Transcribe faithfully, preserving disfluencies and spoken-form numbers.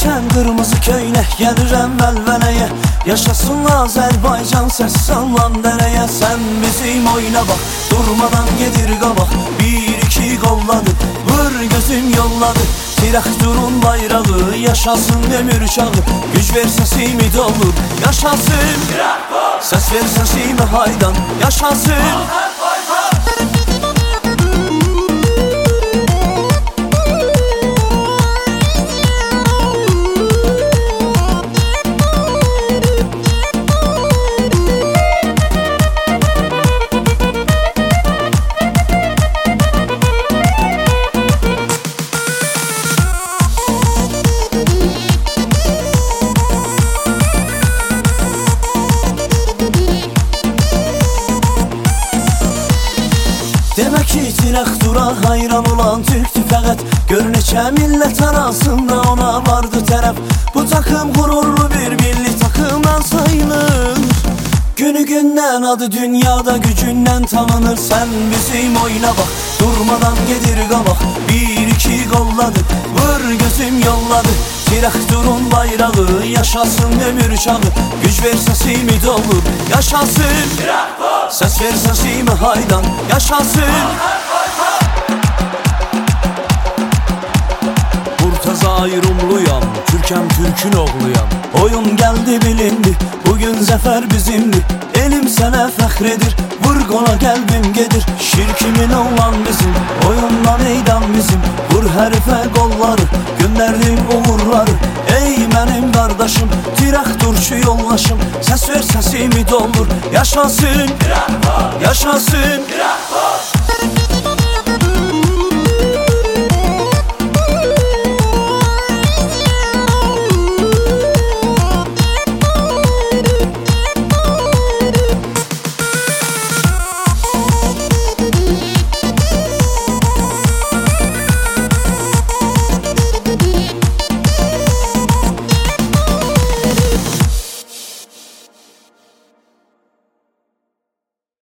Giyərsən qırmızı köynək, gəlirəm vəlvələyə. Yaşasın Azərbaycan, səs sallan dərəyə. Sən bizim oyuna bax, durmadan gedir qabaq. Bir iki qolladı, vur gözüm yolladı. Traktorun bayrağı, yaşasın ömür çağı. Güc ver səsimi dolur, yaşasın traktor. Səs ver səsimi haydan, yaşasın Demək ki, traktora hayran olan Türk'tü fəqət. Gör neçə millət arasında ona vardı tərəf. Bu takım qururlu bir milli takımdan sayılır. Günü gündən adı dünyada gücündən tanınır. Sən bizim oyuna bax, durmadan gedir qabaq. Bir iki qolladı, vur gözüm yolladı. Traktorun bayrağı, yaşasın ömür çağı. Güc ver səsimi dolur, yaşasın traktor. Səs ver səsimi haydan, yaşasın Murtaza ayrımlıyam, Türkəm Türkün oğluyam. Oyun geldi bilindi, bugün zəfər bizimdir. Elim sənə fəxr edir, vur qola qəlbim gedir. Şirkimin olan bizim, oyunla meydan bizim. Vur hərifə qolları, göndərdim uğurları. Ey mənim qardaşım, traktorçu yoldaşım. Səs ver səsimi doldur, yaşasın traktor, yaşasın traktor.